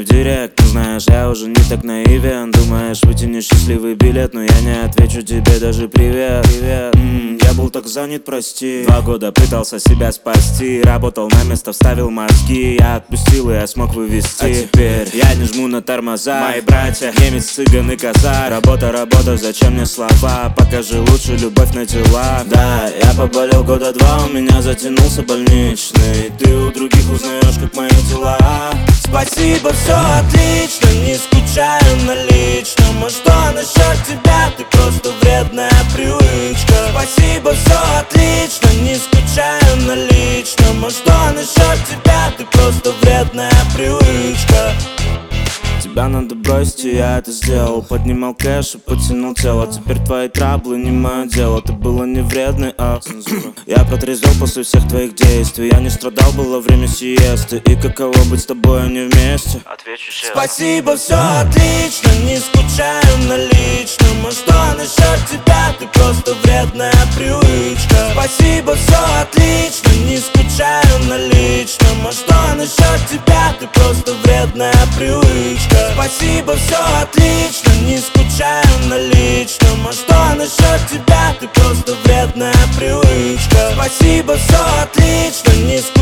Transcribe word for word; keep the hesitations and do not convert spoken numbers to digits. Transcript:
в директ. Ну знаешь, я уже не так наивен. Думаешь, вытяни счастливый билет, но я не отвечу тебе даже привет, привет. М-м, я был так занят, прости. Два года пытался себя спасти, работал на место, вставил мозги. Я отпустил и я смог вывести. А теперь я не жму на тормоза. Мои братья, немец, цыган и казак. Работа, работа, зачем мне слова? Покажи лучше любовь на дела. Да, я поболел года два, у меня затянулся больничный. Ты у других узнаешь, как мои дела. Спасибо, все отлично, не скучаю на личном. А что насчет тебя? Ты просто вредная привычка. Спасибо, все отлично, не скучаю на личном. А что насчет тебя? Ты просто вредная привычка. Тебя надо бросить, и я это сделал. Поднимал кэш и потянул тело. Теперь твои траблы не мое дело. Ты была не вредной, а цензура. Я протрезвел после всех твоих действий. Я не страдал, было время сиесты. И каково быть с тобой, а не вместе? Отвечу честно. Спасибо, все отлично, не скучаю на личном. А что насчет тебя? Ты просто вредная привычка. Спасибо, все отлично, не скучаю на личном. А что насчет тебя? Ты просто вредная привычка. Спасибо, все отлично, не скучаю на личном. А что насчет тебя? Ты просто вредная привычка. Спасибо, все отлично, не скучаю